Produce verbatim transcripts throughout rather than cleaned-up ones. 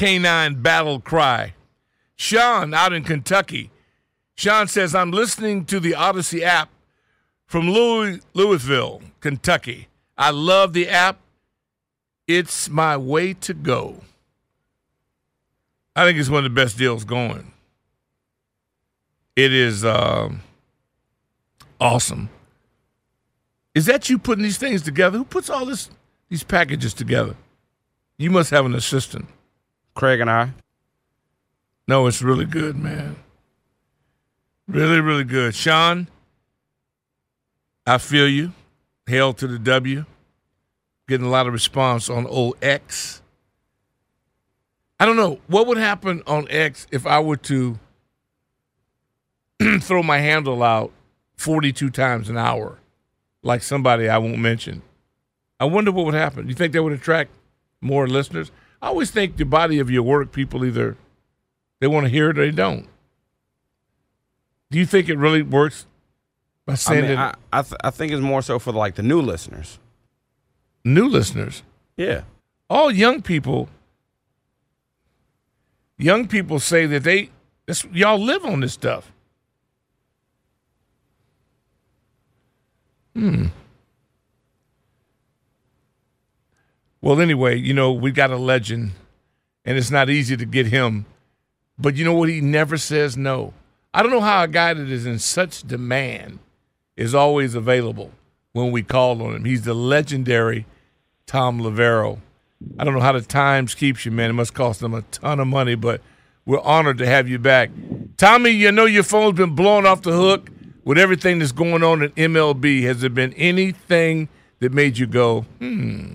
canine battle cry. Sean out in Kentucky. Sean says, I'm listening to the Odyssey app from Louis, Louisville, Kentucky. I love the app. It's my way to go. I think it's one of the best deals going. It is uh, awesome. Is that you putting these things together? Who puts all this these packages together? You must have an assistant. Craig and I. No, it's really good, man. Really, really good. Sean, I feel you. Hail to the W. Getting a lot of response on old X. I don't know. What would happen on X if I were to throw my handle out forty-two times an hour, like somebody I won't mention? I wonder what would happen. You think that would attract more listeners? I always think the body of your work, people either they want to hear it or they don't. Do you think it really works by saying I mean, that? I I, th- I think it's more so for like the new listeners. New listeners? Yeah. All young people, young people say that they, this, y'all live on this stuff. Hmm. Well, anyway, you know, we got a legend, and it's not easy to get him. But you know what? He never says no. I don't know how a guy that is in such demand is always available when we call on him. He's the legendary Tom Loverro. I don't know how the Times keeps you, man. It must cost them a ton of money, but we're honored to have you back. Tommy, you know your phone's been blown off the hook with everything that's going on in M L B. Has there been anything that made you go, hmm?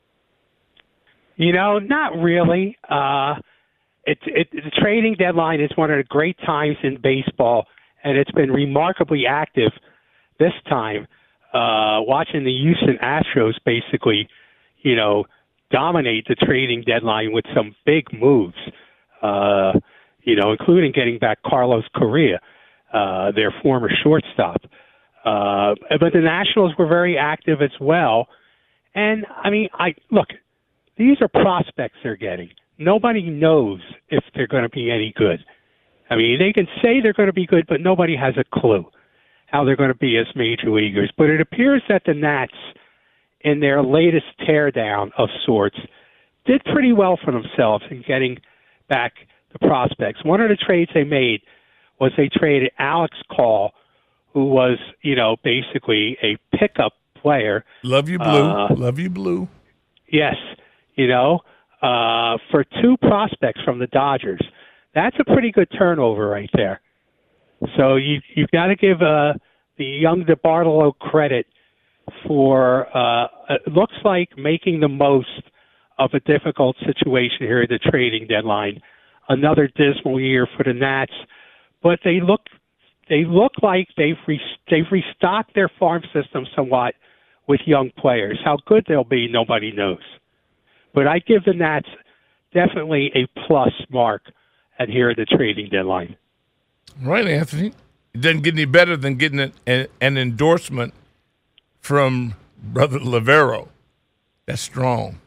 You know, not really. Uh, it, it, the trading deadline is one of the great times in baseball, and it's been remarkably active this time. Uh, watching the Houston Astros basically, you know, dominate the trading deadline with some big moves, uh, you know, including getting back Carlos Correa, uh, their former shortstop. Uh, but the Nationals were very active as well. And, I mean, I look, these are prospects they're getting. Nobody knows if they're going to be any good. I mean, they can say they're going to be good, but nobody has a clue how they're going to be as major leaguers. But it appears that the Nats, in their latest teardown of sorts, did pretty well for themselves in getting back the prospects. One of the trades they made was they traded Alex Call, who was, you know, basically a pickup player. Love you, Blue. Uh, Love you, Blue. Yes, you know, uh, for two prospects from the Dodgers. That's a pretty good turnover right there. So you, you've got to give uh, the young DeBartolo credit for, uh, it looks like, making the most of a difficult situation here at the trading deadline. Another dismal year for the Nats, but they look they look like they've re, they've restocked their farm system somewhat with young players. How good they'll be, nobody knows. But I give the Nats definitely a plus mark at here at the trading deadline. Right, Anthony. It doesn't get any better than getting an, an, an endorsement from Brother Loverro. That's strong.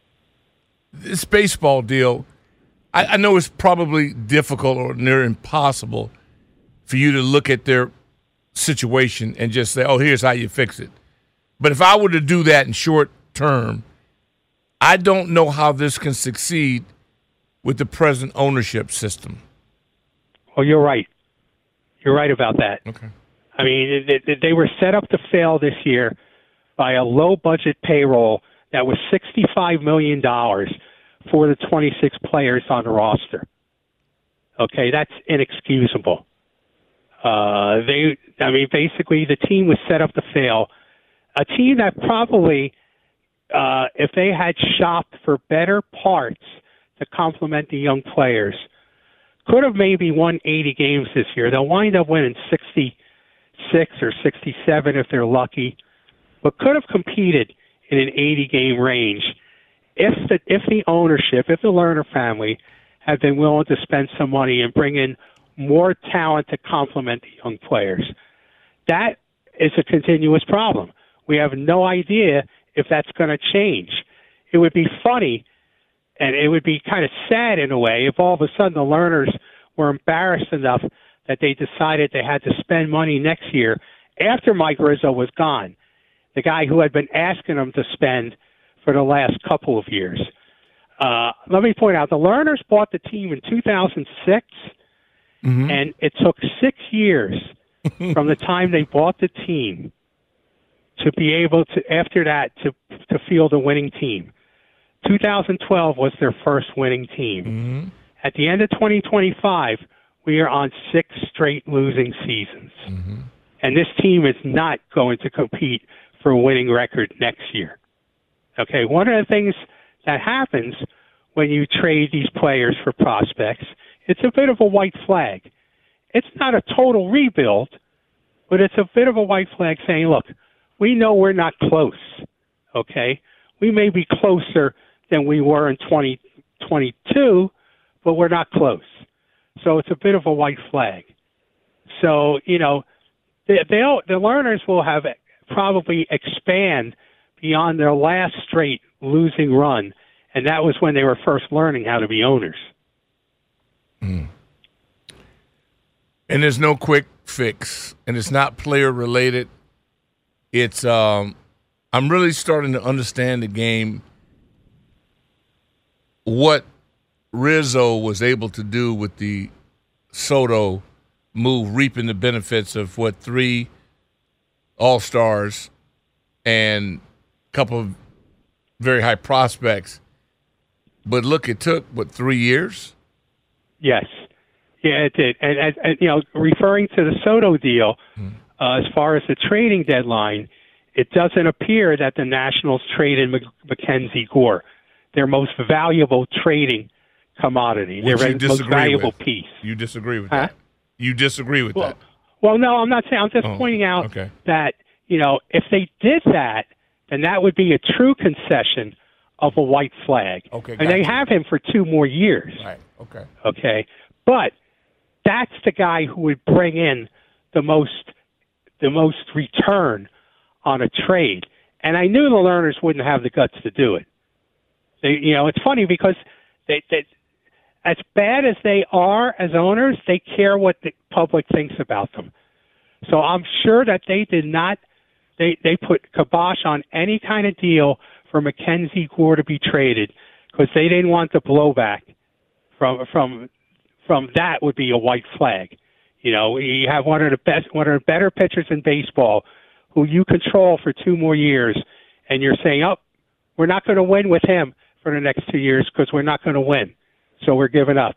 This baseball deal, I, I know it's probably difficult or near impossible for you to look at their situation and just say, oh, here's how you fix it. But if I were to do that in short term, I don't know how this can succeed with the present ownership system. Oh, you're right. You're right about that. Okay. I mean, they, they were set up to fail this year by a low-budget payroll that was sixty-five million dollars for the twenty-six players on the roster. Okay, that's inexcusable. Uh, they, I mean, basically, the team was set up to fail. A team that probably, uh, if they had shopped for better parts to complement the young players, could have maybe won eighty games this year. They'll wind up winning sixty-six or sixty-seven if they're lucky, but could have competed in an eighty-game range if the if the ownership, if the Lerner family had been willing to spend some money and bring in more talent to complement the young players. That is a continuous problem. We have no idea if that's going to change. It would be funny and it would be kind of sad in a way if all of a sudden the learners were embarrassed enough that they decided they had to spend money next year after Mike Rizzo was gone, the guy who had been asking them to spend for the last couple of years. Uh, let me point out, the learners bought the team in two thousand six, mm-hmm. and it took six years from the time they bought the team to be able to, after that, to to field a winning team. two thousand twelve was their first winning team. Mm-hmm. At the end of twenty twenty-five, we are on six straight losing seasons. Mm-hmm. And this team is not going to compete for a winning record next year. Okay, one of the things that happens when you trade these players for prospects, it's a bit of a white flag. It's not a total rebuild, but it's a bit of a white flag saying, look, we know we're not close, okay? We may be closer than we were in twenty twenty-two, but we're not close. So it's a bit of a white flag. So, you know, they, they'll, the learners will have probably expand beyond their last straight losing run, and that was when they were first learning how to be owners. Mm. And there's no quick fix, and it's not player related. It's um, I'm really starting to understand the game, what Rizzo was able to do with the Soto move, reaping the benefits of what three All-Stars and a couple of very high prospects. But look, it took, what, three years? Yes. Yeah, it did. And, and, and you know, referring to the Soto deal, hmm. uh, as far as the trading deadline, it doesn't appear that the Nationals traded Mc- Mackenzie Gore, their most valuable trading commodity, Which their most valuable with. piece. You disagree with huh? that? You disagree with well, that? Well, no, I'm not saying. I'm just oh, pointing out okay. that, you know, if they did that, then that would be a true concession of a white flag. Okay, and they you. have him for two more years. Right, okay. Okay. But that's the guy who would bring in the most the most return on a trade. And I knew the learners wouldn't have the guts to do it. They, you know, it's funny because they, they as bad as they are as owners, they care what the public thinks about them. So I'm sure that they did not they they put kibosh on any kind of deal for Mackenzie Gore to be traded because they didn't want the blowback from from from that would be a white flag. You know, you have one of the best, one of the better pitchers in baseball, who you control for two more years, and you're saying, "Oh, we're not going to win with him for the next two years because we're not going to win, so we're giving up."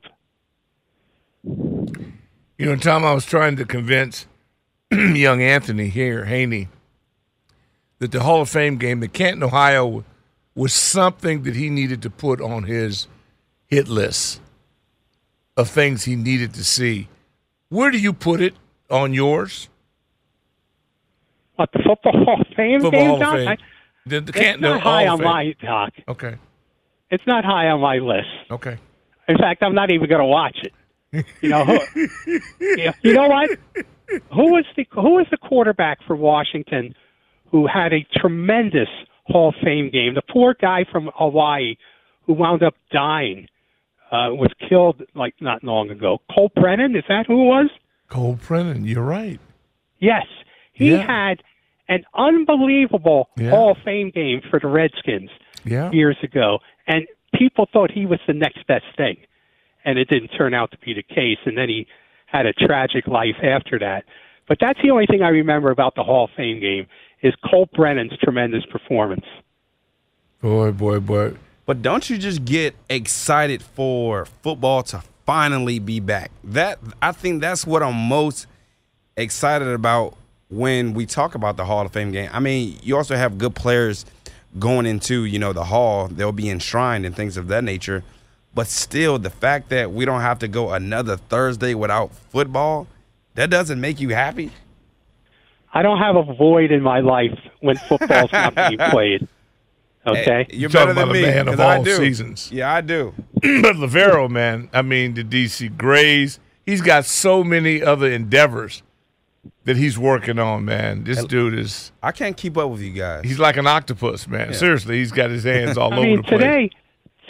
You know, Tom, I was trying to convince young Anthony here, Haney, that the Hall of Fame game, the Canton, Ohio, was something that he needed to put on his hit list of things he needed to see. Where do you put it on yours? What, the Football Hall of Fame Football game, Hall Doc? of Fame. I, The, the it's Canton not Hall high of on Fame. my doc. Okay. It's not high on my list. Okay. In fact, I'm not even going to watch it. You know, who, you know, you know what? Who was the who was the quarterback for Washington who had a tremendous Hall of Fame game? The poor guy from Hawaii who wound up dying uh, was killed like not long ago. Cole Brennan, is that who it was? Cole Brennan, you're right. Yes, he Yeah. had an unbelievable Yeah. Hall of Fame game for the Redskins Yeah. years ago, and people thought he was the next best thing, and it didn't turn out to be the case, and then he had a tragic life after that. But that's the only thing I remember about the Hall of Fame game is Cole Brennan's tremendous performance. Boy, boy, boy. But don't you just get excited for football to finally be back? That I think that's what I'm most excited about when we talk about the Hall of Fame game. I mean, you also have good players going into, you know, the Hall. They'll be enshrined and things of that nature. But still, the fact that we don't have to go another Thursday without football, that doesn't make you happy? I don't have a void in my life when football's not being played. Okay? Hey, you're You're better talking than about me. a man of 'cause I all do. seasons. Yeah, I do. But Lavero, man, I mean, the D C Grays, he's got so many other endeavors that he's working on, man. This dude is I can't keep up with you guys. he's like an octopus, man. Yeah. Seriously, he's got his hands all I over mean, the place. today,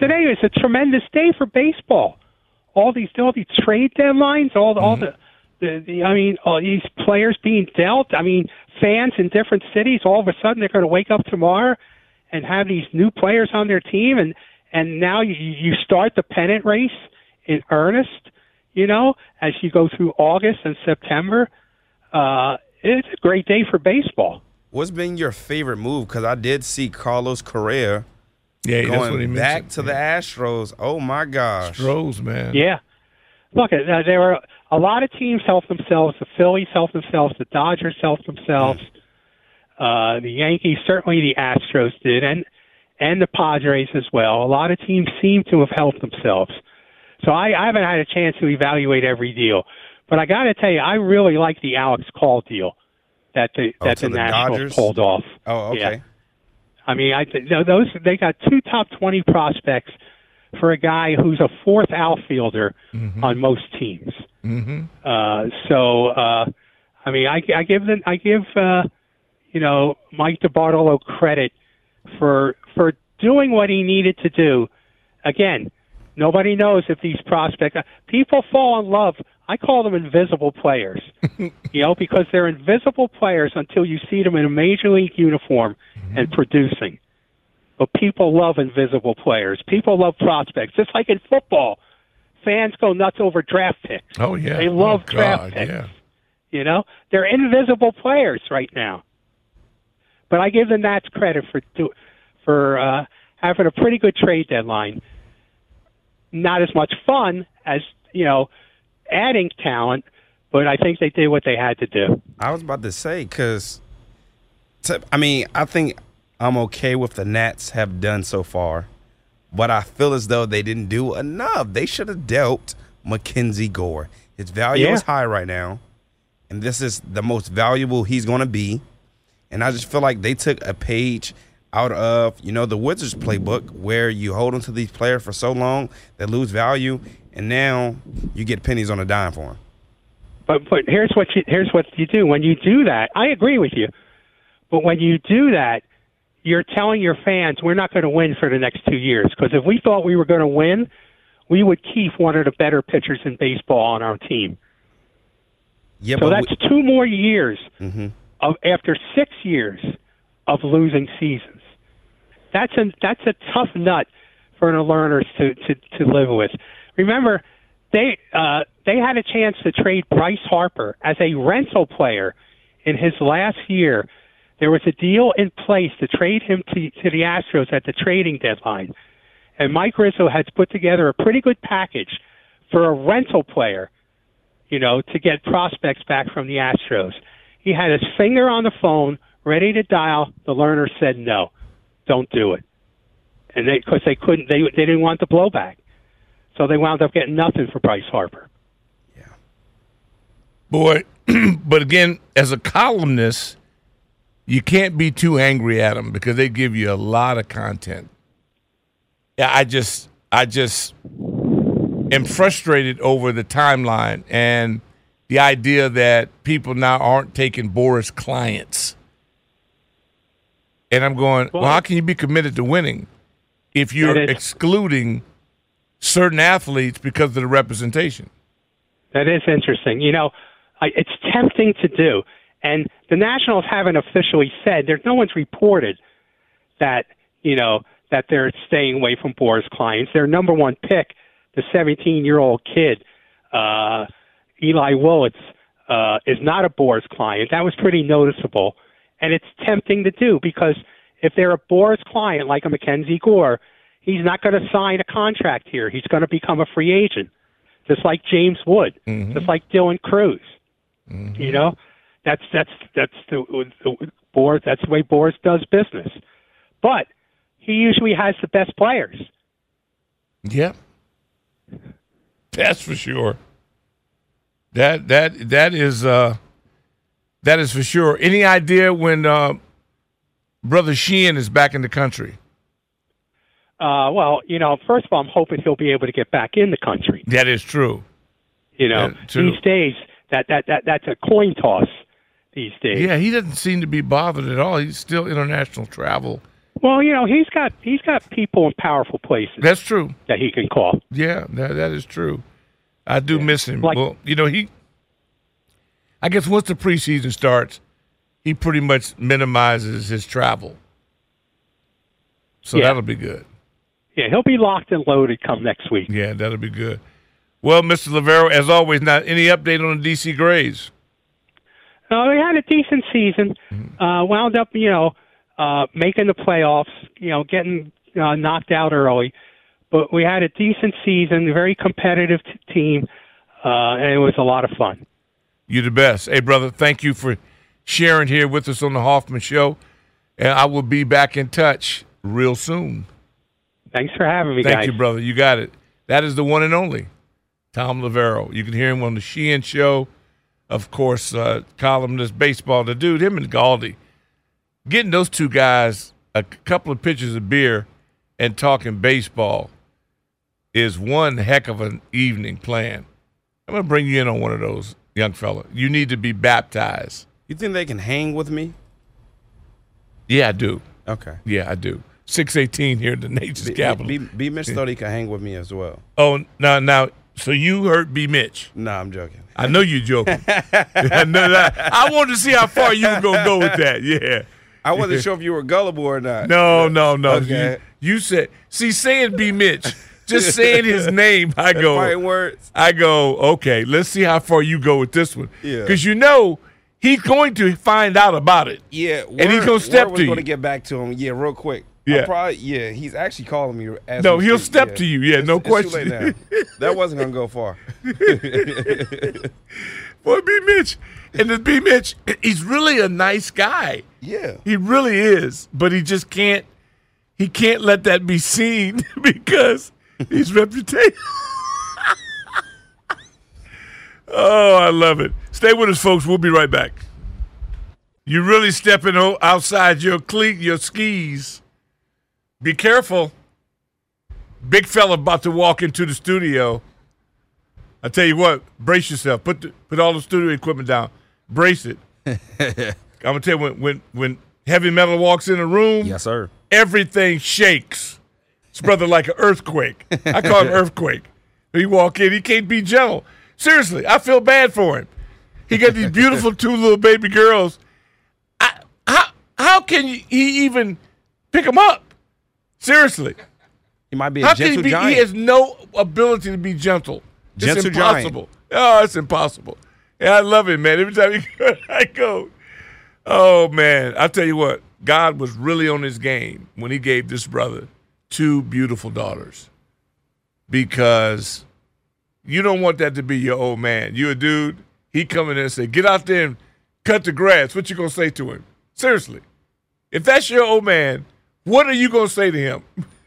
today is a tremendous day for baseball. All these, all these trade deadlines, all the, mm-hmm. all the, the, the, I mean, all these players being dealt. I mean, fans in different cities, all of a sudden they're going to wake up tomorrow and have these new players on their team, and and now you you start the pennant race in earnest. You know, as you go through August and September, uh, it's a great day for baseball. What's been your favorite move? Because I did see Carlos Correa yeah, going back to yeah. the Astros. Oh, my gosh. Astros, man. Yeah. Look, uh, there were a lot of teams helped themselves. The Phillies helped themselves. The Dodgers helped themselves. Mm. Uh, the Yankees, certainly the Astros did, and and the Padres as well. A lot of teams seem to have helped themselves. So I, I haven't had a chance to evaluate every deal. But I got to tell you, I really like the Alex Call deal that the oh, that the, the Nationals Dodgers? pulled off. Oh, okay. Yeah. I mean, I th- those they got two top twenty prospects for a guy who's a fourth outfielder mm-hmm. on most teams. Mm-hmm. Uh, so, uh, I mean, I, I give them, I give uh, you know Mike DeBartolo credit for for doing what he needed to do. Again, nobody knows if these prospects. People fall in love. I call them invisible players, you know, because they're invisible players until you see them in a major league uniform mm-hmm. and producing. But people love invisible players. People love prospects. Just like in football, fans go nuts over draft picks. Oh, yeah. They love oh, draft God, picks. Yeah. You know, they're invisible players right now. But I give the Nats credit for for uh, having a pretty good trade deadline. Not as much fun as, you know, adding talent, but I think they did what they had to do. I was about to say, because, I mean, I think I'm okay with the Nats have done so far, but I feel as though they didn't do enough. They should have dealt Mackenzie Gore. His value yeah. is high right now, and this is the most valuable he's going to be. And I just feel like they took a page out of, you know, the Wizards playbook, where you hold on to these players for so long, they lose value, and now you get pennies on a dime for them. But but here's what you here's what you do when you do that. I agree with you, but when you do that, you're telling your fans we're not going to win for the next two years. Because if we thought we were going to win, we would keep one of the better pitchers in baseball on our team. Yeah, so that's we, two more years mm-hmm. of after six years of losing seasons. That's a that's a tough nut for the Lerners to, to, to live with. Remember, they uh, they had a chance to trade Bryce Harper as a rental player in his last year. There was a deal in place to trade him to, to the Astros at the trading deadline. And Mike Rizzo has put together a pretty good package for a rental player, you know, to get prospects back from the Astros. He had his finger on the phone, ready to dial. The Lerners said no. Don't do it, and they because they couldn't, they they didn't want the blowback, so they wound up getting nothing for Bryce Harper. Yeah, boy, but again, as a columnist, you can't be too angry at them because they give you a lot of content. Yeah, I just, I just am frustrated over the timeline and the idea that people now aren't taking Boras clients. And I'm going, well, well, how can you be committed to winning if you're excluding certain athletes because of the representation? That is interesting. You know, I, it's tempting to do. And the Nationals haven't officially said, there's no one's reported that, you know, that they're staying away from Boras clients. Their number one pick, the seventeen-year-old kid, uh, Eli Willits, uh, is not a Boras client. That was pretty noticeable. And it's tempting to do because if they're a Boras client like a Mackenzie Gore, he's not going to sign a contract here. He's going to become a free agent, just like James Wood, mm-hmm. just like Dylan Cruz. Mm-hmm. You know, that's that's that's the, the Boras. That's the way Boras does business. But he usually has the best players. Yeah, that's for sure. That that that is. Uh... That is for sure. Any idea when uh, Brother Sheehan is back in the country? Uh, well, you know, first of all, I'm hoping he'll be able to get back in the country. That is true. You know, true. These days, that, that, that that's a coin toss these days. Yeah, he doesn't seem to be bothered at all. He's still international travel Well, you know, he's got he's got people in powerful places That's true. that he can call. Yeah, that that is true. I do Yeah. miss him. Like- well, you know, he. I guess once the preseason starts, he pretty much minimizes his travel. So Yeah. that'll be good. Yeah, he'll be locked and loaded come next week. Yeah, that'll be good. Well, Mister Livero, as always, not any update on the D C Grays? Uh, we had a decent season. Uh, wound up, you know, uh, making the playoffs. You know, getting uh, knocked out early, but we had a decent season. A very competitive t- team, uh, and it was a lot of fun. You're the best. Hey, brother, thank you for sharing here with us on the Hoffman Show, and I will be back in touch real soon. Thanks for having me, Thank guys. you, brother. You got it. That is the one and only Tom Livero. You can hear him on the Sheehan Show. Of course, uh, columnist, baseball, the dude, him and Galdi. Getting those two guys a couple of pitchers of beer and talking baseball is one heck of an evening plan. I'm going to bring you in on one of those, young fella. You need to be baptized. You think they can hang with me? Yeah, I do. Okay. Yeah, I do. six eighteen here in the nation's B, capital. B, B Mitch thought he could hang with me as well. Oh, now, now, so you heard B. Mitch. Nah, I'm joking. I know you're joking. I know that. I wanted to see how far you were going to go with that. Yeah. I wasn't sure if you were gullible or not. No, no, no. Okay. You, you said, see, saying B. Mitch, just saying his name, I go, Fighting words. I go, okay, let's see how far you go with this one. Yeah. Because you know he's going to find out about it. Yeah, And he's gonna step was to going you. to get back to him. Yeah, real quick. Yeah. I'll probably. Yeah, he's actually calling me. As No, we he'll speak. step Yeah. to you. Yeah, It's- no it's too question. late now. That wasn't going to go far. Boy, B. Mitch. And the B. Mitch, he's really a nice guy. Yeah. He really is, but he just can't. He can't let that be seen because his reputation. Oh, I love it. Stay with us, folks. We'll be right back. You're really stepping o- outside your cleat, your skis. Be careful. Big fella about to walk into the studio. I tell you what, brace yourself. Put the, put all the studio equipment down. Brace it. I'm gonna tell you when when when heavy metal walks in a room, Yes, sir. everything shakes. It's brother like an earthquake. I call him earthquake. He walk in, he can't be gentle. Seriously, I feel bad for him. He got these beautiful two little baby girls. I, how how can you, he even pick them up? Seriously, He might be a how can gentle he be? giant. He has no ability to be gentle. It's Gentle giant. impossible. Oh, it's impossible. Yeah, I love it, man. Every time he go, I go, oh man, I tell you what, God was really on his game when he gave this brother two beautiful daughters, because you don't want that to be your old man. You a dude, he come in there and say, get out there and cut the grass. What you gonna say to him? Seriously, if that's your old man, what are you gonna say to him?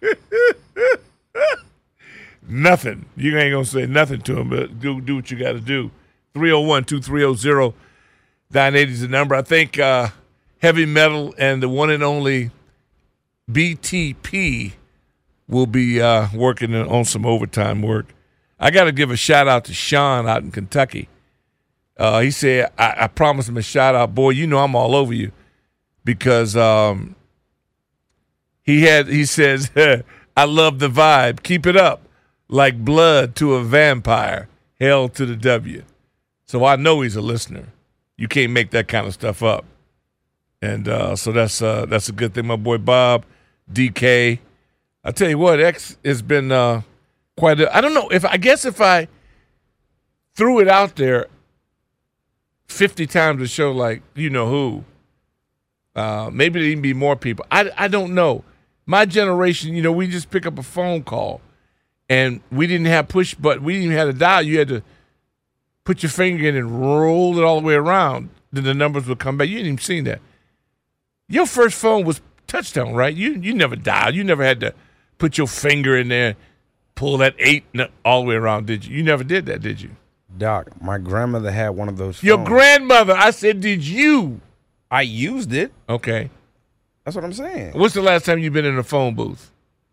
Nothing. You ain't gonna say nothing to him, but do do what you got to do. three oh one, two three oh, zero nine eight is the number. I think uh, Heavy Metal and the one and only B T P will be uh, working on some overtime work. I got to give a shout out to Sean out in Kentucky. Uh, he said, I, I promised him a shout out. Boy, you know I'm all over you, because um, he had. He says, I love the vibe. Keep it up. Like blood to a vampire. Hell to the W. So I know he's a listener. You can't make that kind of stuff up. And uh, so that's uh, that's a good thing. My boy Bob, D K. I tell you what, X has been uh, quite a, I don't know, if I guess if I threw it out there fifty times to show, like, you know who, uh, maybe there'd even be more people. I, I don't know. My generation, you know, we just pick up a phone call, and we didn't have push button. We didn't even have a dial. You had to put your finger in and roll it all the way around. Then the numbers would come back. You didn't even see that. Your first phone was touchtone, right? You you never dialed. You never had to put your finger in there, pull that eight all the way around, did you? You never did that, did you? Doc, my grandmother had one of those phones. Your grandmother. I said, did you? I used it. Okay. That's what I'm saying. What's the last time you've been in a phone booth?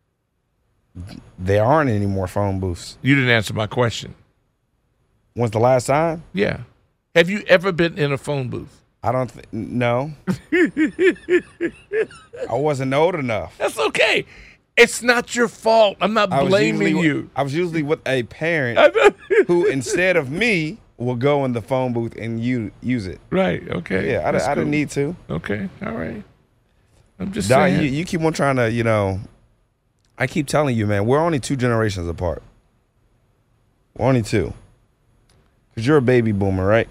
There aren't any more phone booths. You didn't answer my question. When's the last time? Yeah. Have you ever been in a phone booth? I don't th- no. I wasn't old enough. That's okay. It's not your fault. I'm not I was blaming usually- you. I was usually with a parent who, instead of me, will go in the phone booth and you use it. Right. Okay. Yeah, I, That's I didn't cool. need to. Okay. All right. I'm just Doc, saying. you, you keep on trying to, you know. I keep telling you, man, we're only two generations apart. We're only two. Because you're a baby boomer, right?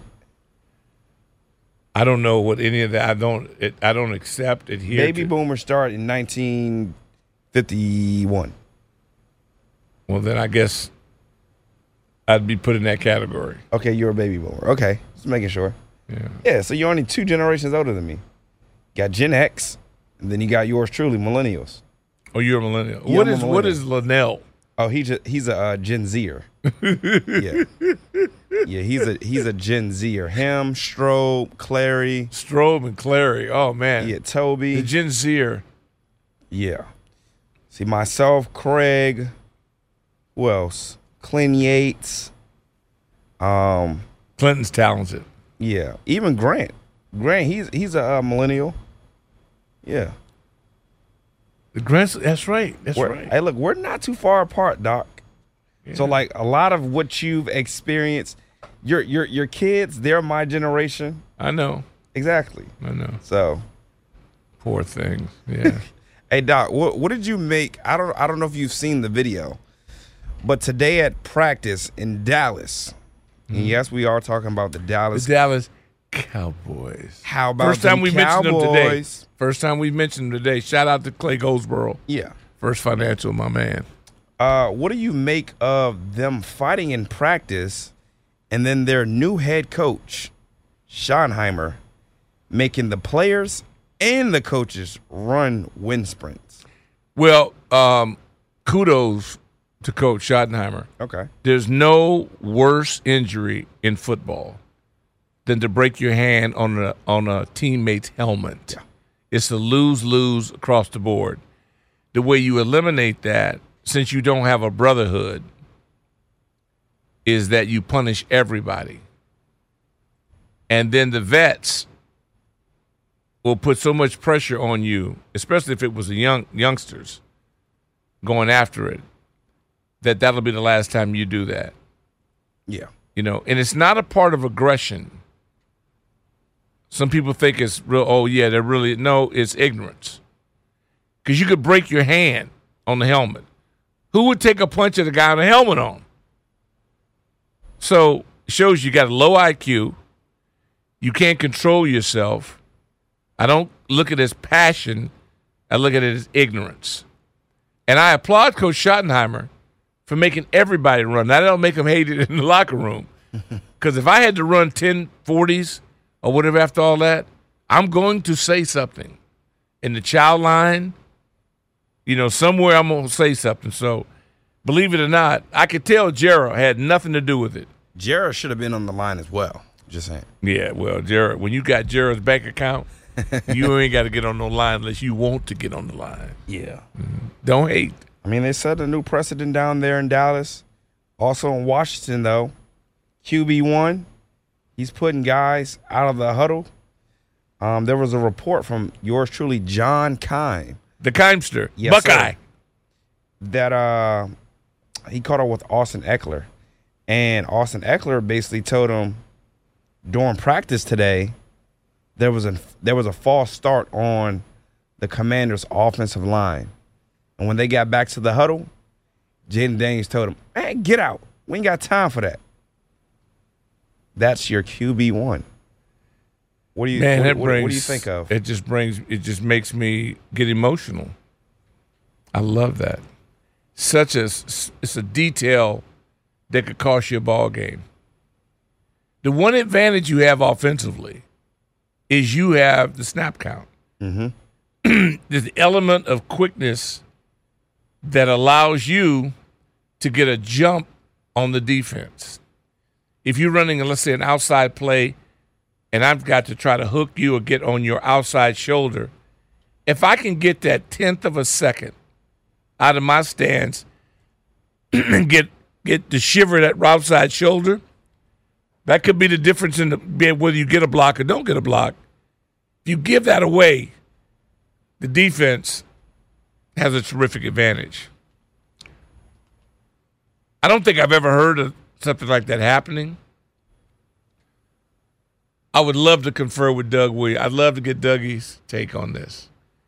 I don't know what any of that. I don't. It, I don't accept it here. Baby boomers start in nineteen fifty-one. Well, then I guess I'd be put in that category. Okay, you're a baby boomer. Okay, just making sure. Yeah. Yeah, so you're only two generations older than me. Got Gen X, and then you got yours truly, millennials. Oh, you're a millennial. Yeah, what I'm a is what millennial. is Linnell? Oh, he just, he's a uh, Gen Zer. yeah, yeah, he's a he's a Gen Zer. Him, Strobe, Clary, Strobe and Clary. Oh man. yeah, Toby. The Gen Zer. Yeah. See, myself, Craig, who else? Clint Yates. Um, Clinton's talented. yeah, even Grant. Grant, he's he's a uh, millennial. Yeah. The Grants. That's right. That's We're- right. Hey, look, we're not too far apart, Doc. So, Yeah. like, a lot of what you've experienced, your your your kids, they're my generation. I know. Exactly. I know. So, Poor things. Yeah. hey, Doc, what what did you make? I don't I don't know if you've seen the video, but today at practice in Dallas, and yes, we are talking about the the Dallas. Dallas Cowboys. How about First time them we mentioned them today. Cowboys? First time we mentioned them today. Shout out to Clay Goldsboro. Yeah. First Financial, my man. Uh, what do you make of them fighting in practice, and then their new head coach, Schottenheimer, making the players and the coaches run wind sprints? Well, um, kudos to Coach Schottenheimer. Okay. There's no worse injury in football than to break your hand on a on a teammate's helmet. Yeah. It's a lose-lose across the board. The way you eliminate that, since you don't have a brotherhood, is that you punish everybody. And then the vets will put so much pressure on you, especially if it was the young youngsters going after it, that that'll be the last time you do that. Yeah. You know, and it's not a part of aggression. Some people think it's real, oh, yeah, they're really, no, it's ignorance. Because you could break your hand on the helmet. Who would take a punch at a guy with a helmet on? So it shows you got a low I Q. You can't control yourself. I don't look at it as passion. I look at it as ignorance. And I applaud Coach Schottenheimer for making everybody run. Now, that don't make them hate it in the locker room. Because if I had to run ten forties or whatever after all that, I'm going to say something. In the child line, you know, somewhere I'm going to say something. So, believe it or not, I could tell Gerald had nothing to do with it. Jared should have been on the line as well. Just saying. Yeah, well, Jared, when you got Jared's bank account, you ain't got to get on no line unless you want to get on the line. Yeah. Don't hate. I mean, they set a new precedent down there in Dallas. Also in Washington, though, Q B one, he's putting guys out of the huddle. Um, there was a report from yours truly, John Kime, The Keimster, Yes, Buckeye. sir. that uh, he caught up with Austin Eckler. And Austin Eckler basically told him during practice today there was a there was a false start on the Commanders' offensive line. And when they got back to the huddle, Jaden Daniels told him, man, get out. We ain't got time for that. That's your Q B one. What do you Man, what, that what- brings. what do you think of? It just brings. It just makes me get emotional. I love that. Such a. It's a detail that could cost you a ball game. The one advantage you have offensively is you have the snap count. Mm-hmm. There's the element of quickness that allows you to get a jump on the defense. If you're running, let's say, an outside play, and I've got to try to hook you or get on your outside shoulder, if I can get that tenth of a second out of my stance and get get to shiver that outside shoulder, that could be the difference in the, whether you get a block or don't get a block. If you give that away, the defense has a terrific advantage. I don't think I've ever heard of something like that happening. I would love to confer with Doug Williams. I'd love to get Dougie's take on this.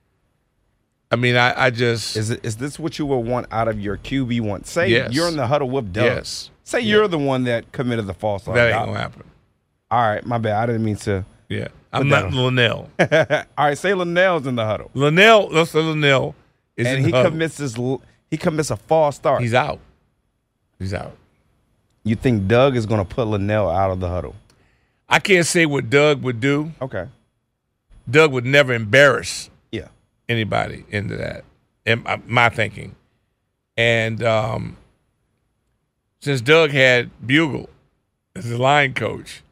I mean, I, I just is it, is this what you would want out of your Q B one? Say yes. you're in the huddle with Doug. Yes. Say yeah. you're the one that committed the false start. That ain't gonna happen. All right, my bad. I didn't mean to. Yeah, I'm not Linnell. All right, say Linnell's in the huddle. Linnell, let's say Linnell is and in he the huddle. commits his he commits a false start. He's out. He's out. You think Doug is going to put Linnell out of the huddle? I can't say what Doug would do. Okay. Doug would never embarrass yeah. anybody into that, in my thinking. And um, since Doug had Bugle as the line coach,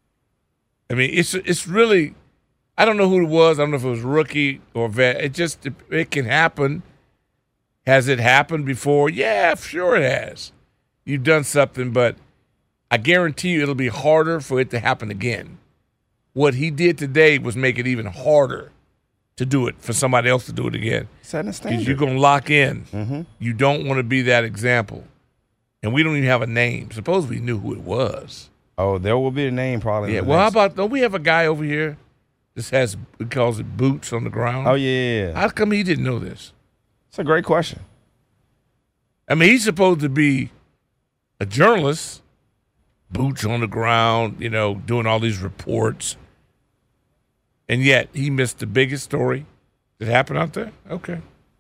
I mean, it's it's really, I don't know who it was. I don't know if it was rookie or vet. It just, it, it can happen. Has it happened before? Yeah, sure it has. You've done something, but I guarantee you it'll be harder for it to happen again. What he did today was make it even harder to do it, for somebody else to do it again. Setting a standard. Because you're going to lock in. Mm-hmm. You don't want to be that example. And we don't even have a name. Suppose we knew who it was. Oh, there will be a name probably. Yeah, well, next. How about, don't we have a guy over here that has, he calls it boots on the ground? Oh, yeah, yeah, yeah. How come he didn't know this? It's a great question. I mean, he's supposed to be a journalist, boots on the ground, you know, doing all these reports. And yet he missed the biggest story that happened out there? Okay.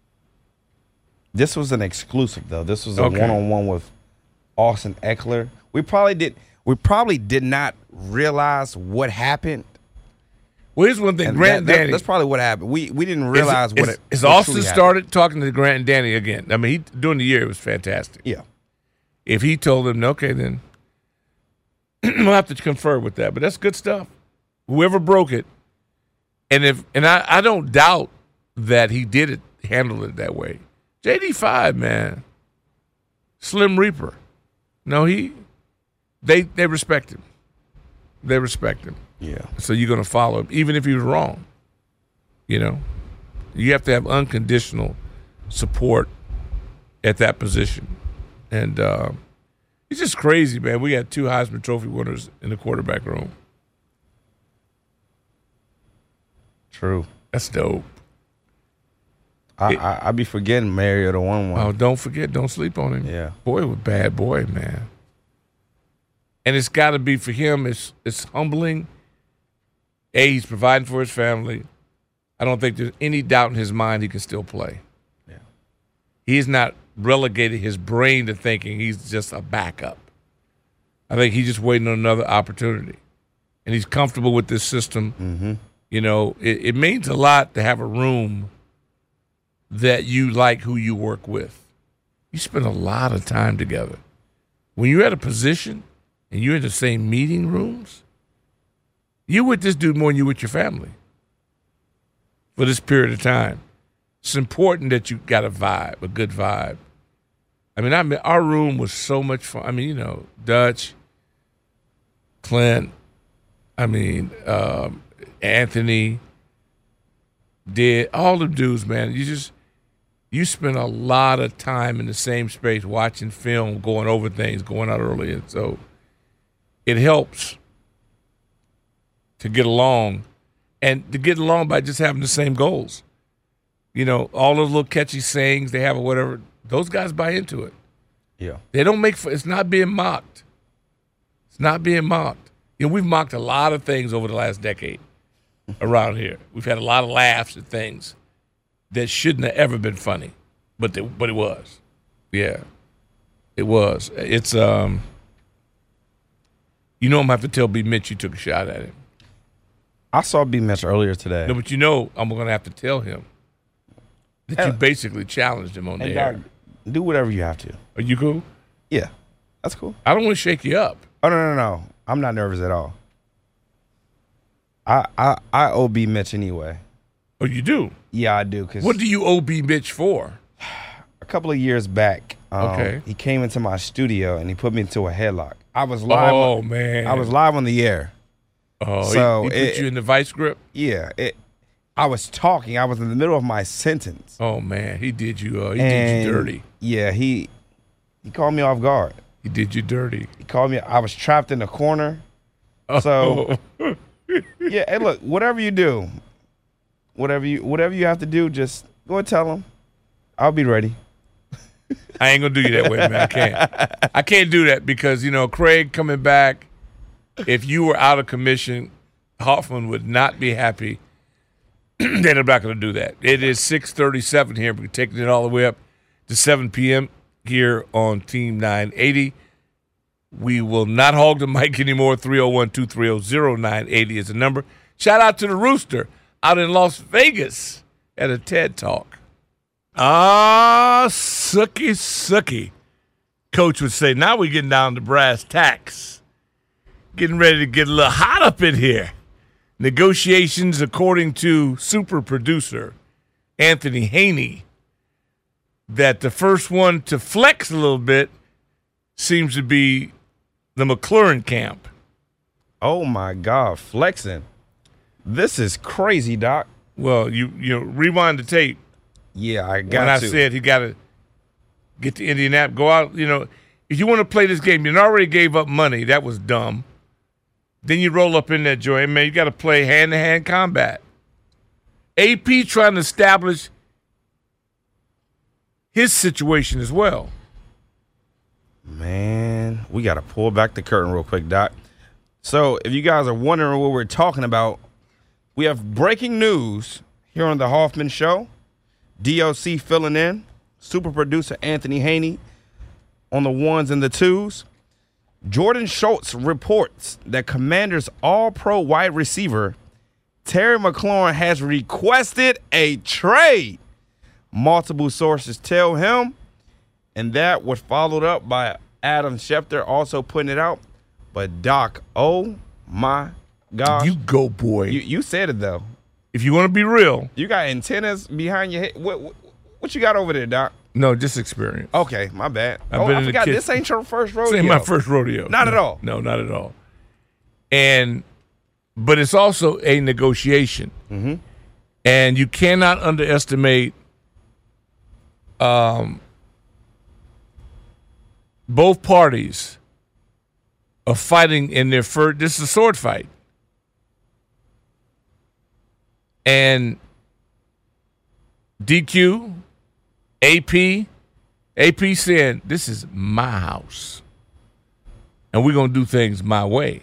This was an exclusive, though. This was a okay. one-on-one with Austin Ekeler. We probably did we probably did not realize what happened. Well, here's one thing. And Grant that, that, Danny. That's probably what happened. We we didn't realize is, what is, it Is what Austin started happened. talking to Grant and Danny again? I mean, he during the year it was fantastic. Yeah. If he told them, okay, then we'll have to confer with that. But that's good stuff. Whoever broke it, and if and I, I don't doubt that he did it, handled it that way. J D five, man, Slim Reaper. No, he they they respect him. They respect him. Yeah. So you're going to follow him, even if he was wrong. You know, you have to have unconditional support at that position. And uh, it's just crazy, man. We got two Heisman Trophy winners in the quarterback room. True. That's dope. I, it, I I be forgetting Mariota won one. Oh, don't forget, don't sleep on him. Yeah. Boy, was bad boy, man. And it's got to be for him. It's it's humbling. A, he's providing for his family. I don't think there's any doubt in his mind he can still play. Yeah. He's not relegated his brain to thinking he's just a backup. I think he's just waiting on another opportunity. And he's comfortable with this system. Mm-hmm. You know, it, it means a lot to have a room that you like who you work with. You spend a lot of time together. When you're at a position and you're in the same meeting rooms, you're with this dude more than you're with your family for this period of time. It's important that you got a vibe, a good vibe. I mean, I mean, our room was so much fun. I mean, you know, Dutch, Clint, I mean, um, Anthony, did all the dudes, man. You just you spend a lot of time in the same space watching film, going over things, going out early, and so it helps to get along, and to get along by just having the same goals. You know, all those little catchy sayings they have or whatever, those guys buy into it. Yeah. They don't make – it's not being mocked. It's not being mocked. You know, we've mocked a lot of things over the last decade around here. We've had a lot of laughs at things that shouldn't have ever been funny, but they, but it was. Yeah, it was. It's um. You know, I'm gonna have to tell B. Mitch you took a shot at him. I saw B. Mitch earlier today. No, but you know, I'm gonna have to tell him that Hey, you basically challenged him on Hey, the air. dog, do whatever you have to. Are you cool? Yeah, that's cool. I don't want to shake you up. Oh no no no! I'm not nervous at all. I I I owe B. Mitch anyway. Oh, you do? Yeah, I do. Cause What do you owe B. Mitch for? a couple of years back, um, Okay. he came into my studio and he put me into a headlock. I was live. Oh on, man, I was live on the air. Oh, so he, he put it, you in the vice grip? Yeah. It, I was talking. I was in the middle of my sentence. Oh, man. He did you uh, He and did you dirty. Yeah, he he called me off guard. He did you dirty. He called me. I was trapped in a corner. Oh. So, yeah, hey, look, whatever you do, whatever you whatever you have to do, just go and tell him. I'll be ready. I ain't going to do you that way, man. I can't. I can't do that because, you know, Craig coming back, if you were out of commission, Hoffman would not be happy that I'm not going to do that. It is six thirty-seven here. We're taking it all the way up to seven p.m. here on Team nine eighty. We will not hog the mic anymore. three oh one, two three oh, oh nine eight oh is the number. Shout out to the Rooster out in Las Vegas at a TED Talk. Ah, sucky, sucky. Coach would say, now we're getting down to brass tacks. Getting ready to get a little hot up in here. Negotiations, according to super producer Anthony Haney, that the first one to flex a little bit seems to be the McLaurin camp. Oh, my God, flexing. This is crazy, Doc. Well, you you know, rewind the tape. Yeah, I got when I to. said he got to get to Indianapolis, go out, you know, if you want to play this game, you already gave up money. That was dumb. Then you roll up in that joint, man, you got to play hand-to-hand combat. A P trying to establish his situation as well. Man, we got to pull back the curtain real quick, Doc. So if you guys are wondering what we're talking about, we have breaking news here on the Hoffman Show. D O C filling in, super producer Anthony Haney on the ones and the twos. Jordan Schultz reports that Commanders all-pro wide receiver Terry McLaurin has requested a trade. Multiple sources tell him, and that was followed up by Adam Schefter also putting it out. But Doc, oh my gosh. You go, boy. You, you said it, though. If you want to be real. You got antennas behind your head. What, what, what you got over there, Doc? No, just experience. Okay, my bad. I've oh, been I in forgot the this ain't your first rodeo. This ain't my first rodeo. Not no, at all. No, not at all. And, but it's also a negotiation. Mm-hmm. And you cannot underestimate um, both parties are fighting in their first, this is a sword fight. And D Q, A P, A P saying, this is my house. And we're going to do things my way.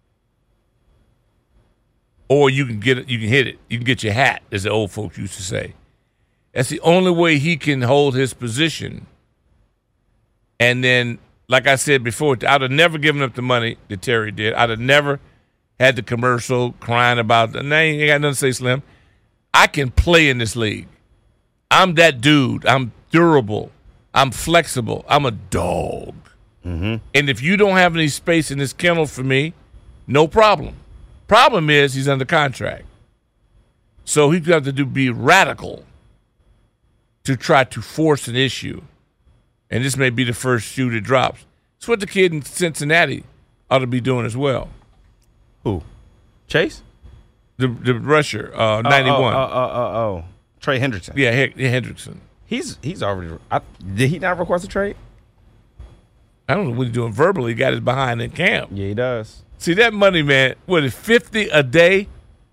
Or you can get it, you can hit it. You can get your hat, as the old folks used to say. That's the only way he can hold his position. And then, like I said before, I'd have never given up the money that Terry did. I'd have never had the commercial crying about the name. Ain't got nothing to say, Slim. I can play in this league. I'm that dude. I'm durable. I'm flexible. I'm a dog. Mm-hmm. And if you don't have any space in this kennel for me, no problem. Problem is he's under contract. So he's got to do be radical to try to force an issue. And this may be the first shoe that drops. It's what the kid in Cincinnati ought to be doing as well. Who? Chase? The the rusher, uh, ninety-one. Oh, oh, oh, oh, oh. Trey Hendrickson. Yeah, H- Hendrickson. He's he's already. I, did he not request a trade? I don't know what he's doing verbally. He got his behind in camp. Yeah, he does. See, that money, man, what is fifty a day?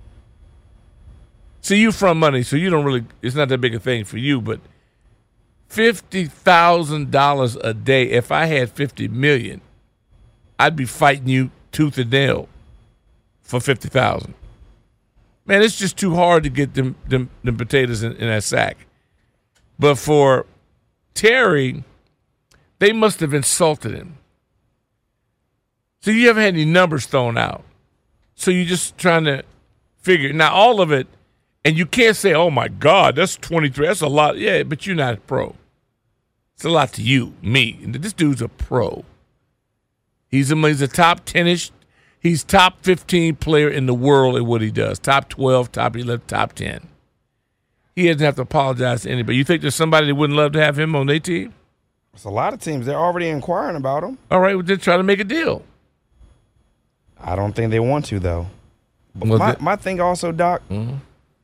See, you from money, so you don't really, it's not that big a thing for you, but fifty thousand dollars a day, if I had fifty million dollars, I'd be fighting you tooth and nail for fifty thousand dollars. Man, it's just too hard to get them them, them potatoes in, in that sack. But for Terry, they must have insulted him. So you haven't had any numbers thrown out. So you're just trying to figure. Now, all of it, and you can't say, oh, my God, that's twenty-three. That's a lot. Yeah, but you're not a pro. It's a lot to you, me. And this dude's a pro. He's a, he's a top ten-ish. He's top fifteen player in the world at what he does. Top twelve, top eleven, top ten. He doesn't have to apologize to anybody. You think there's somebody that wouldn't love to have him on their team? There's a lot of teams. They're already inquiring about him. All right, well, they're trying to make a deal. I don't think they want to, though. But Well, my, the- my thing also, Doc, Mhm.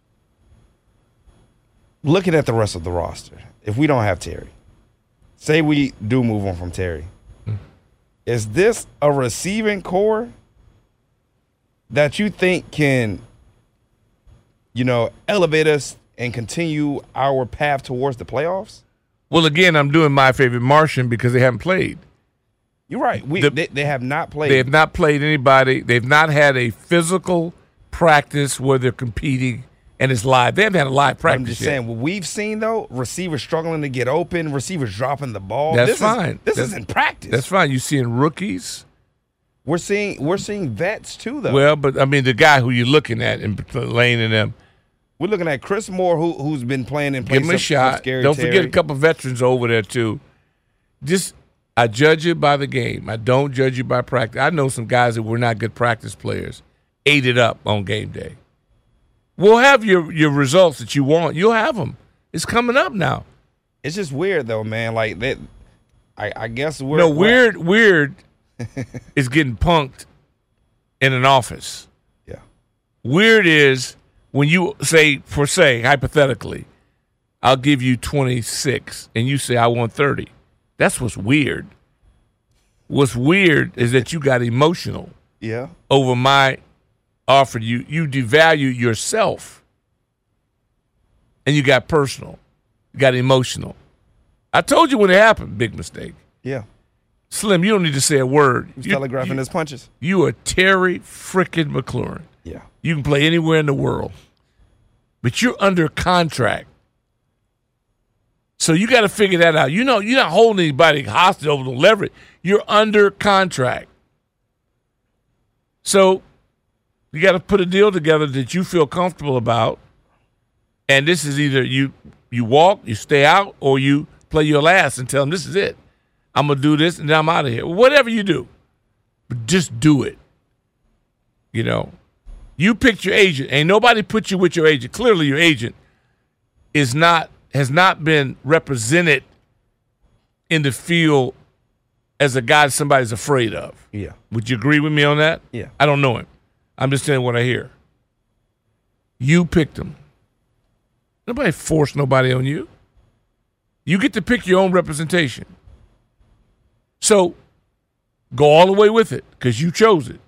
looking at the rest of the roster, if we don't have Terry, say we do move on from Terry, Mm. is this a receiving core that you think can, you know, elevate us and continue our path towards the playoffs? Well, again, I'm doing my favorite Martian because they haven't played. You're right. We The- they, they have not played. They have not played anybody. They've not had a physical practice where they're competing and it's live. They haven't had a live practice I'm just yet. saying, what we've seen though, receivers struggling to get open, receivers dropping the ball. That's this fine. Is, this That's- isn't practice. That's fine. You're seeing rookies. we're seeing we're seeing vets too though. Well, but I mean, the guy who you're looking at and Lane and them, We're looking at Chris Moore, who who's been playing in give place him a of, shot. of Scary Don't Terry. forget a couple veterans over there too. Just I judge you by the game. I don't judge you by practice. I know some guys that were not good practice players, ate it up on game day. We'll have your your results that you want. You'll have them. It's coming up now. It's just weird though, man. Like that. I, I guess we're No, weird, weird is getting punked in an office. Yeah. Weird is when you say, for say, hypothetically, I'll give you twenty-six, and you say I want thirty. That's what's weird. What's weird is that you got emotional Yeah. over my offer. You you devalue yourself, and you got personal. You got emotional. I told you when it happened. Big mistake. Yeah. Slim, you don't need to say a word. He's You- telegraphing you, his punches. You are Terry frickin' McLaurin. Yeah. You can play anywhere in the world, but you're under contract. So you got to figure that out. You know, you're not holding anybody hostage over the leverage. You're under contract. So you got to put a deal together that you feel comfortable about. And this is either you you walk, you stay out, or you play your last and tell them this is it. I'm going to do this and then I'm out of here. Whatever you do, but just do it. You know, you picked your agent. Ain't nobody put you with your agent. Clearly your agent is not has not been represented in the field as a guy somebody's afraid of. Yeah. Would you agree with me on that? Yeah. I don't know him. I'm just telling what I hear. You picked him. Nobody forced nobody on you. You get to pick your own representation. So go all the way with it because you chose it.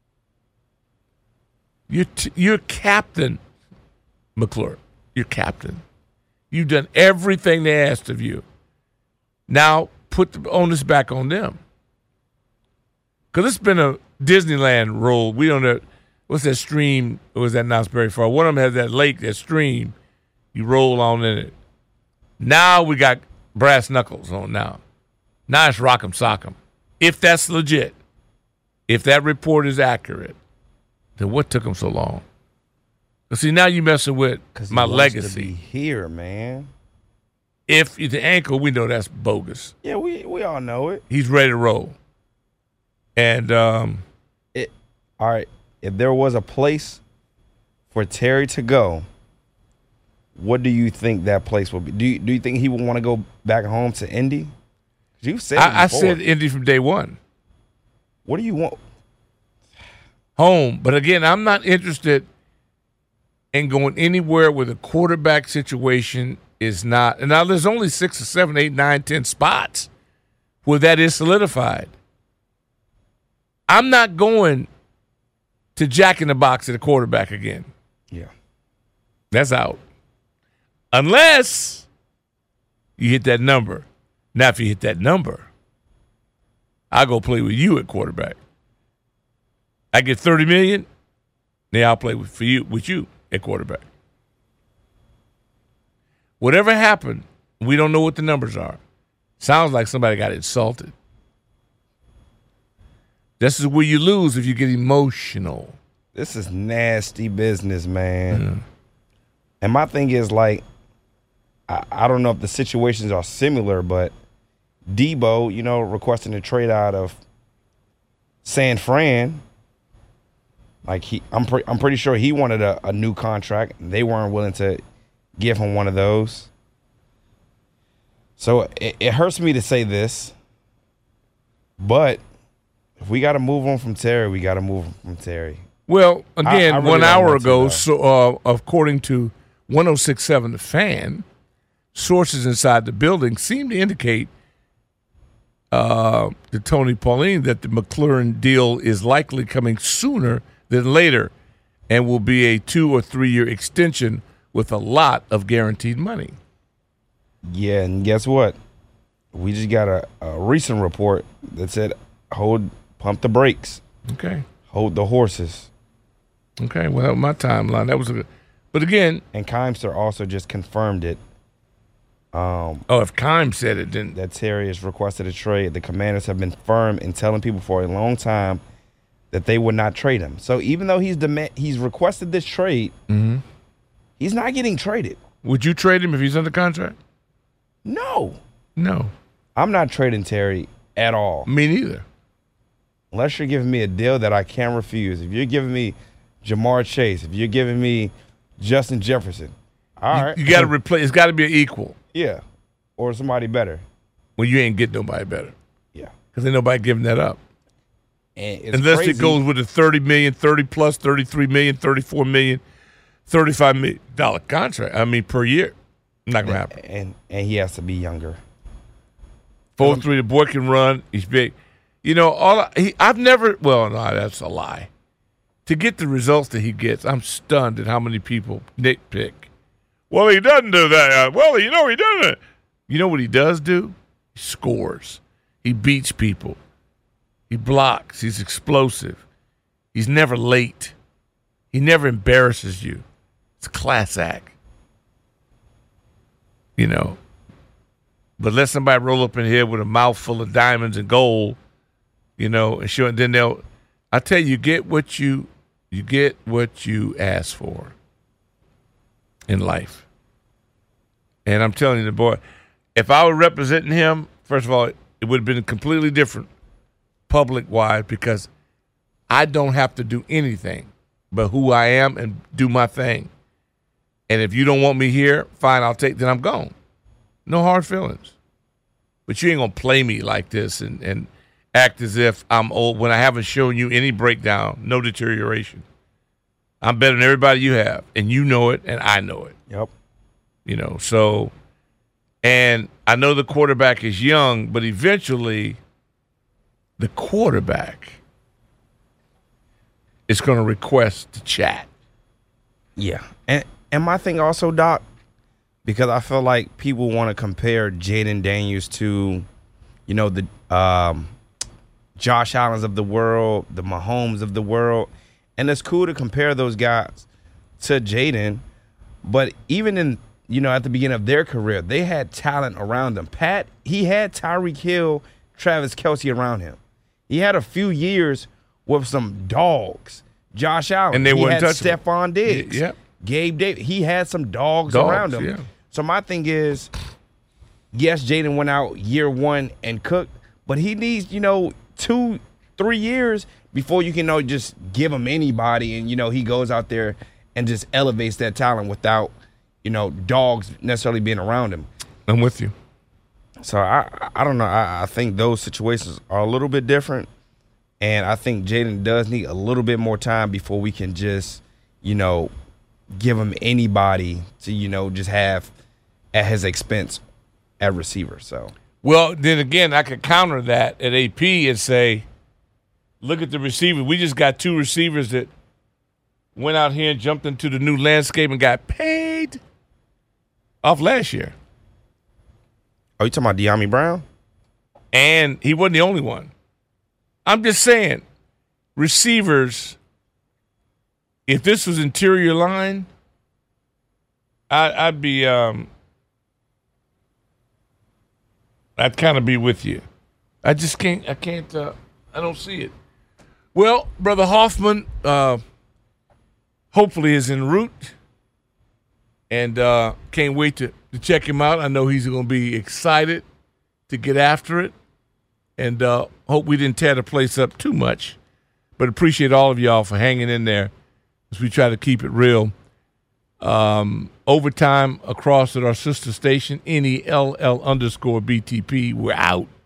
You're, t- you're captain, McClure. You're captain. You've done everything they asked of you. Now put the onus back on them. Because it's been a Disneyland role. We don't know. What's that stream? Or was that Knott's Berry Farm? One of them has that lake, that stream. You roll on in it. Now we got brass knuckles on now. Now it's rock'em sock'em. If that's legit, if that report is accurate, then what took them so long? See, now you messing with my he wants legacy. to be here, man. If it's the ankle, we know that's bogus. Yeah, we we all know it. He's ready to roll. And um, It. All right. If there was a place for Terry to go, what do you think that place would be? Do you, do you think he would want to go back home to Indy? You said it I, I before. said Indy from day one. What do you want? Home. But again, I'm not interested in going anywhere where the quarterback situation is not. And now there's only six or seven, eight, nine, ten spots where that is solidified. I'm not going to Jack in the Box at a quarterback again. Yeah. That's out. Unless you hit that number. Now, if you hit that number, I'll go play with you at quarterback. I get thirty million dollars, then I'll play with, for you, with you at quarterback. Whatever happened, we don't know what the numbers are. Sounds like somebody got insulted. This is where you lose if you get emotional. This is nasty business, man. Mm. And my thing is, like, I, I don't know if the situations are similar, but Debo, you know, requesting a trade out of San Fran, like he, I'm pre- I'm pretty sure he wanted a, a new contract. They weren't willing to give him one of those. So it, it hurts me to say this, but if we got to move on from Terry, we got to move on from Terry. Well, again, I really one don't hour want to, ago, though. so uh, according to one oh six point seven The Fan, sources inside the building seem to indicate uh, to Tony Pauline that the McLaurin deal is likely coming sooner than later and will be a two- or three-year extension with a lot of guaranteed money. Yeah, and guess what? We just got a, a recent report that said, hold, pump the brakes, Okay. hold the horses. Okay, well, my timeline, that was a good. But again, And Keimster also just confirmed it. Um, oh, if Keim said it, then that Terry has requested a trade. The Commanders have been firm in telling people for a long time that they would not trade him. So even though he's demand, he's requested this trade, mm-hmm. he's not getting traded. Would you trade him if he's under contract? No. No. I'm not trading Terry at all. Me neither. Unless you're giving me a deal that I can't refuse. If you're giving me Jamar Chase, if you're giving me Justin Jefferson, all you, right. You got to replace. It's got to be an equal. Yeah. Or somebody better. Well, you ain't getting nobody better. Yeah. Because ain't nobody giving that up. And it's Unless crazy. it goes with a thirty million, thirty plus, thirty-three million, thirty-four million, thirty-five million dollar contract. I mean, per year. Not going to happen. And, and he has to be younger. four three, the boy can run. He's big. You know, all I, he, I've never, well, no, that's a lie. To get the results that he gets, I'm stunned at how many people nitpick. Well, he doesn't do that. Well, you know, he doesn't. You know what he does do? He scores. He beats people. He blocks. He's explosive. He's never late. He never embarrasses you. It's a class act. You know. But let somebody roll up in here with a mouthful of diamonds and gold, you know, and show it, then they'll, I tell you, you get what you, you get what you ask for in life. And I'm telling you, the boy, if I were representing him, first of all, it would have been completely different public-wise because I don't have to do anything but who I am and do my thing. And if you don't want me here, fine, I'll take, then I'm gone. No hard feelings. But you ain't going to play me like this and, and act as if I'm old when I haven't shown you any breakdown, no deterioration. I'm better than everybody you have, and you know it, and I know it. Yep. You know, so, and I know the quarterback is young, but eventually the quarterback is going to request to chat. Yeah. And and my thing also, Doc, because I feel like people want to compare Jaden Daniels to, you know, the um, Josh Allens of the world, the Mahomes of the world. And it's cool to compare those guys to Jaden. But even in, you know, at the beginning of their career, they had talent around them. Pat, he had Tyreek Hill, Travis Kelce around him. He had a few years with some dogs. Josh Allen. And they he weren't had touchable. Stephon Diggs. Yeah. Gabe Davis. He had some dogs, Dogs, around him. yeah. So my thing is, yes, Jaden went out year one and cooked, but he needs, you know, two, three years before you can, you know, just give him anybody and, you know, he goes out there and just elevates that talent without, you know, dogs necessarily being around him. I'm with you. So I I don't know. I, I think those situations are a little bit different. And I think Jaden does need a little bit more time before we can just, you know, give him anybody to, you know, just have at his expense at receiver. So, Well, then again, I could counter that at A P and say, look at the receiver. We just got two receivers that went out here and jumped into the new landscape and got paid off last year. are you talking about De'Ami Brown? And he wasn't the only one. I'm just saying, receivers, if this was interior line, I, I'd be, um, I'd kind of be with you. I just can't, I can't, uh, I don't see it. Well, Brother Hoffman, uh, hopefully is en route, and uh, can't wait to, to check him out. I know he's going to be excited to get after it. And uh, hope we didn't tear the place up too much. But appreciate all of y'all for hanging in there as we try to keep it real. Um, overtime across at our sister station, N E L L underscore B T P. We're out.